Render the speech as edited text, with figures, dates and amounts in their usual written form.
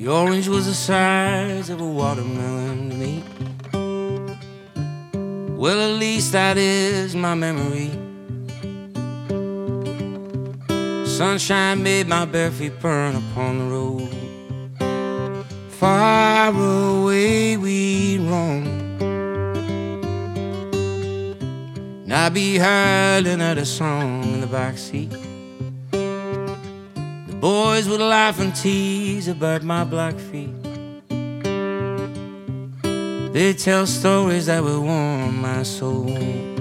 The orange was the size of a watermelon to me. Well, at least that is my memory. Sunshine made my bare feet burn upon the road. Far away we roam, and I be howling at a song in the backseat. The boys would laugh and tease about my black feet. They tell stories that would warm my soul.